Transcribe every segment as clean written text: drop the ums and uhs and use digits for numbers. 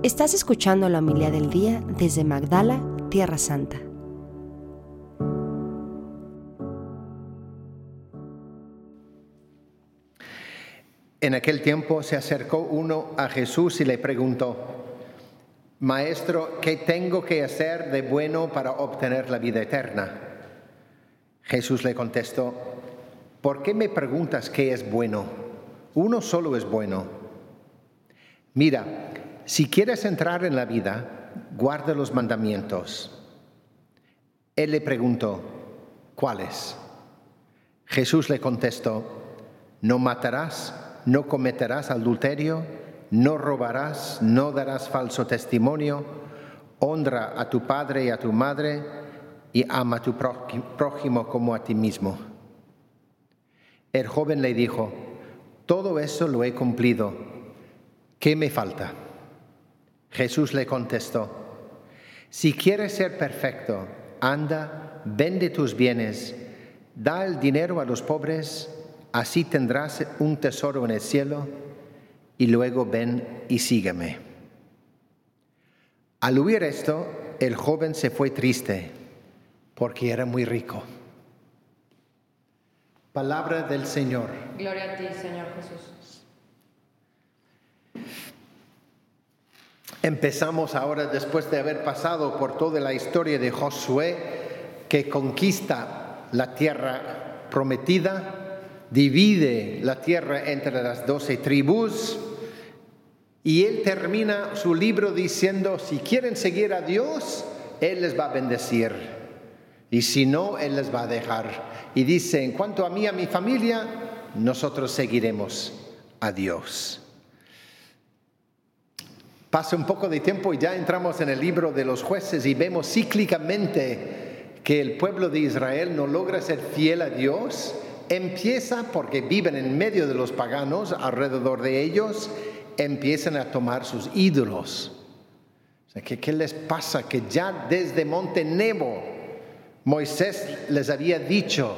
Estás escuchando la homilía del día desde Magdala, Tierra Santa. En aquel tiempo se acercó uno a Jesús y le preguntó: Maestro, ¿qué tengo que hacer de bueno para obtener la vida eterna? Jesús le contestó: ¿por qué me preguntas qué es bueno? Uno solo es bueno. Mira, si quieres entrar en la vida, guarda los mandamientos. Él le preguntó: ¿cuáles? Jesús le contestó: no matarás, no cometerás adulterio, no robarás, no darás falso testimonio, honra a tu padre y a tu madre y ama a tu prójimo como a ti mismo. El joven le dijo: todo eso lo he cumplido. ¿Qué me falta? Jesús le contestó: si quieres ser perfecto, anda, vende tus bienes, da el dinero a los pobres, así tendrás un tesoro en el cielo, y luego ven y sígueme. Al oír esto, el joven se fue triste, porque era muy rico. Palabra del Señor. Gloria a ti, Señor Jesús. Empezamos ahora, después de haber pasado por toda la historia de Josué, que conquista la tierra prometida, divide la tierra entre las 12 tribus, y él termina su libro diciendo: si quieren seguir a Dios, Él les va a bendecir, y si no, Él les va a dejar. Y dice: en cuanto a mí y a mi familia, nosotros seguiremos a Dios. Pasa un poco de tiempo y ya entramos en el libro de los jueces y vemos cíclicamente que el pueblo de Israel no logra ser fiel a Dios. Empieza porque viven en medio de los paganos alrededor de ellos, empiezan a tomar sus ídolos. O sea, ¿qué les pasa? Que ya desde Monte Nebo Moisés les había dicho: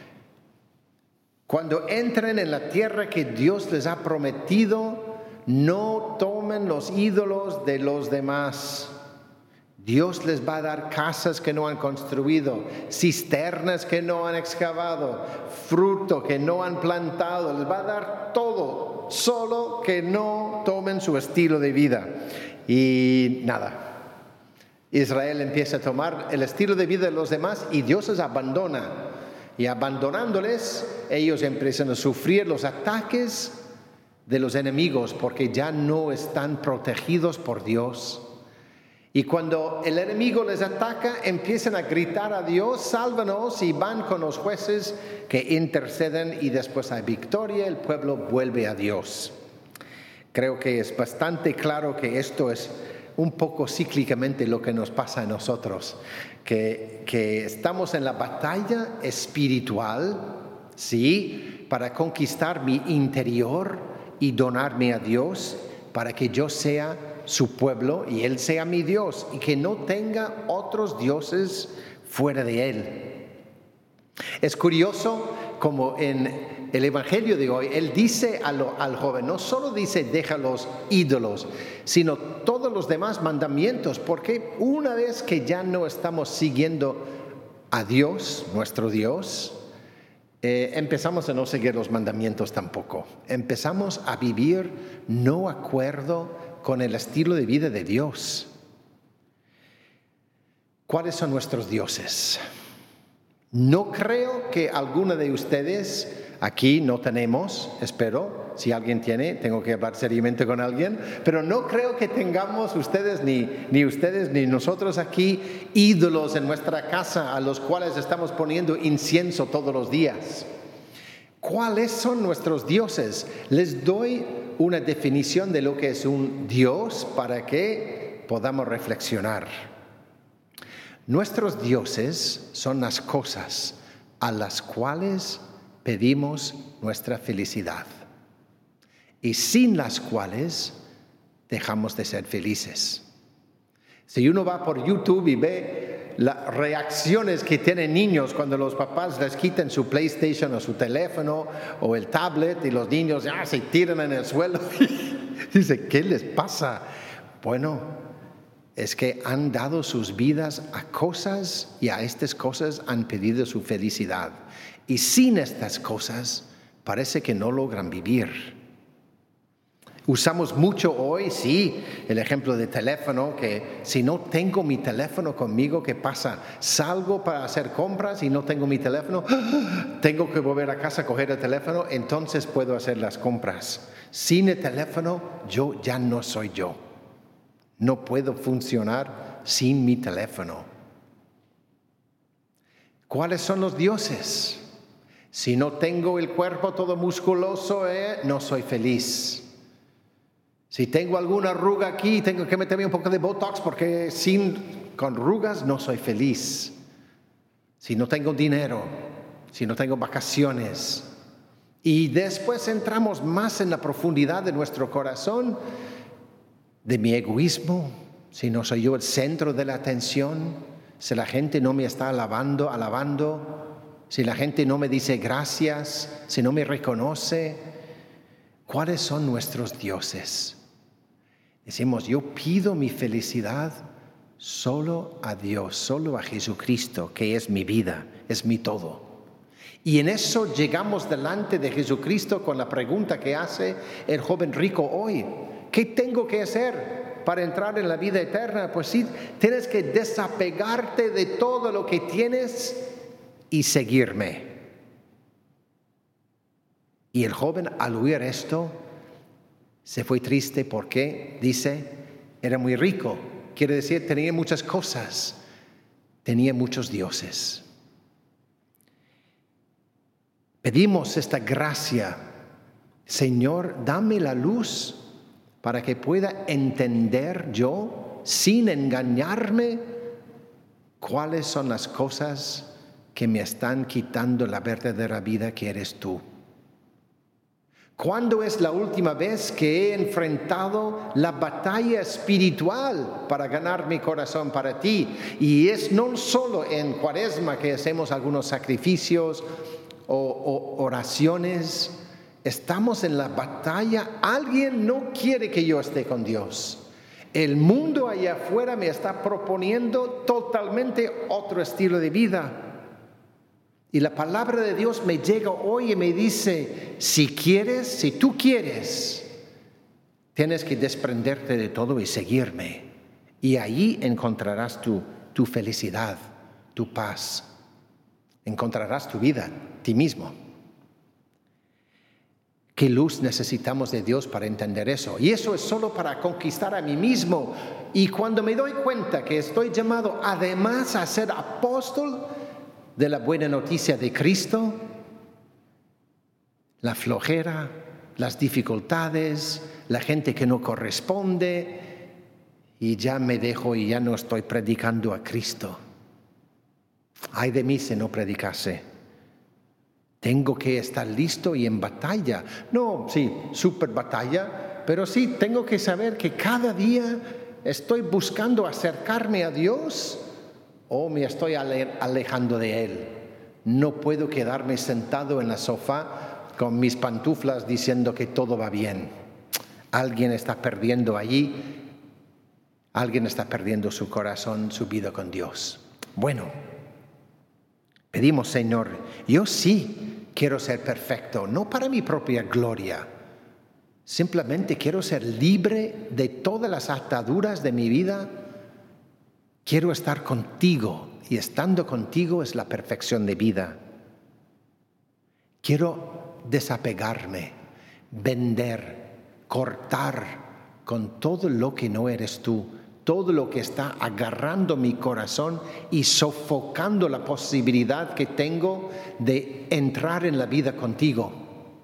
cuando entren en la tierra que Dios les ha prometido, no tomen los ídolos de los demás. Dios les va a dar casas que no han construido, cisternas que no han excavado, fruto que no han plantado. Les va a dar todo, solo que no tomen su estilo de vida. Y nada, Israel empieza a tomar el estilo de vida de los demás y Dios les abandona. Y abandonándoles, ellos empiezan a sufrir los ataques de los enemigos porque ya no están protegidos por Dios. Y cuando el enemigo les ataca, empiezan a gritar a Dios: sálvanos, y van con los jueces que interceden, y después hay victoria, el pueblo vuelve a Dios. Creo que es bastante claro que esto es un poco cíclicamente lo que nos pasa a nosotros, que estamos en la batalla espiritual, sí, para conquistar mi interior y donarme a Dios para que yo sea su pueblo y Él sea mi Dios, y que no tenga otros dioses fuera de Él. Es curioso como en el Evangelio de hoy, Él dice al joven, no solo dice deja los ídolos, sino todos los demás mandamientos, porque una vez que ya no estamos siguiendo a Dios, nuestro Dios, empezamos a no seguir los mandamientos tampoco. Empezamos a vivir no acuerdo con el estilo de vida de Dios. ¿Cuáles son nuestros dioses? No creo que alguno de ustedes aquí no tenemos, espero, si alguien tiene, tengo que hablar seriamente con alguien, pero no creo que tengamos ustedes ni nosotros aquí ídolos en nuestra casa a los cuales estamos poniendo incienso todos los días. ¿Cuáles son nuestros dioses? Les doy una definición de lo que es un Dios para que podamos reflexionar. Nuestros dioses son las cosas a las cuales pedimos nuestra felicidad y sin las cuales dejamos de ser felices. Si uno va por YouTube y ve las reacciones que tienen niños cuando los papás les quitan su PlayStation o su teléfono o el tablet, y los niños se tiran en el suelo y dicen: ¿qué les pasa? Bueno, es que han dado sus vidas a cosas y a estas cosas han pedido su felicidad. Y sin estas cosas parece que no logran vivir. Usamos mucho hoy, sí, el ejemplo de teléfono, que si no tengo mi teléfono conmigo, ¿qué pasa? Salgo para hacer compras y no tengo mi teléfono, tengo que volver a casa a coger el teléfono, entonces puedo hacer las compras. Sin el teléfono, yo ya no soy yo. No puedo funcionar sin mi teléfono. ¿Cuáles son los dioses? Si no tengo el cuerpo todo musculoso, no soy feliz. Si tengo alguna arruga aquí, tengo que meterme un poco de Botox porque con arrugas no soy feliz. Si no tengo dinero, si no tengo vacaciones. Y después entramos más en la profundidad de nuestro corazón, de mi egoísmo, si no soy yo el centro de la atención, si la gente no me está alabando, si la gente no me dice gracias, si no me reconoce. ¿Cuáles son nuestros dioses? Decimos, yo pido mi felicidad solo a Dios, solo a Jesucristo, que es mi vida, es mi todo. Y en eso llegamos delante de Jesucristo con la pregunta que hace el joven rico hoy. ¿Qué tengo que hacer para entrar en la vida eterna? Pues sí, tienes que desapegarte de todo lo que tienes y seguirme. Y el joven, al oír esto, se fue triste porque, dice, era muy rico. Quiere decir, tenía muchas cosas, tenía muchos dioses. Pedimos esta gracia. Señor, dame la luz para que pueda entender yo, sin engañarme, cuáles son las cosas que me están quitando la verdadera vida que eres tú. ¿Cuándo es la última vez que he enfrentado la batalla espiritual para ganar mi corazón para ti? Y es no solo en Cuaresma que hacemos algunos sacrificios o oraciones. Estamos en la batalla. Alguien no quiere que yo esté con Dios. El mundo allá afuera me está proponiendo totalmente otro estilo de vida. Y la palabra de Dios me llega hoy y me dice, si tú quieres, tienes que desprenderte de todo y seguirme. Y allí encontrarás tu felicidad, tu paz. Encontrarás tu vida, ti mismo. ¿Qué luz necesitamos de Dios para entender eso? Y eso es solo para conquistar a mí mismo. Y cuando me doy cuenta que estoy llamado además a ser apóstol de la buena noticia de Cristo, la flojera, las dificultades, la gente que no corresponde, y ya me dejo y ya no estoy predicando a Cristo. Ay de mí si no predicase. Tengo que estar listo y en batalla. No, sí, súper batalla, pero sí tengo que saber que cada día estoy buscando acercarme a Dios o me estoy alejando de Él. No puedo quedarme sentado en el sofá con mis pantuflas diciendo que todo va bien. Alguien está perdiendo allí, alguien está perdiendo su corazón, su vida con Dios. Bueno, pedimos, Señor, yo sí quiero ser perfecto, no para mi propia gloria. Simplemente quiero ser libre de todas las ataduras de mi vida. Quiero estar contigo y estando contigo es la perfección de vida. Quiero desapegarme, vender, cortar con todo lo que no eres tú, todo lo que está agarrando mi corazón y sofocando la posibilidad que tengo de entrar en la vida contigo.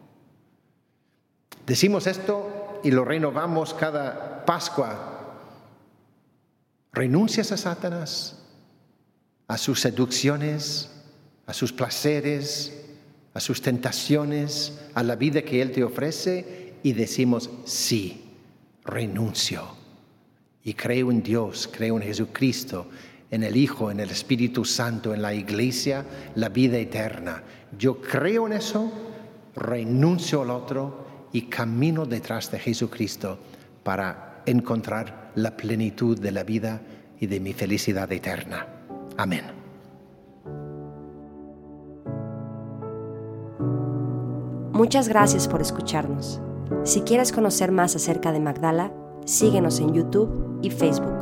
Decimos esto y lo renovamos cada Pascua. ¿Renuncias a Satanás, a sus seducciones, a sus placeres, a sus tentaciones, a la vida que Él te ofrece? Y decimos, sí, renuncio. Y creo en Dios, creo en Jesucristo, en el Hijo, en el Espíritu Santo, en la Iglesia, la vida eterna. Yo creo en eso, renuncio al otro y camino detrás de Jesucristo para encontrar la plenitud de la vida y de mi felicidad eterna. Amén. Muchas gracias por escucharnos. Si quieres conocer más acerca de Magdala, síguenos en YouTube y Facebook.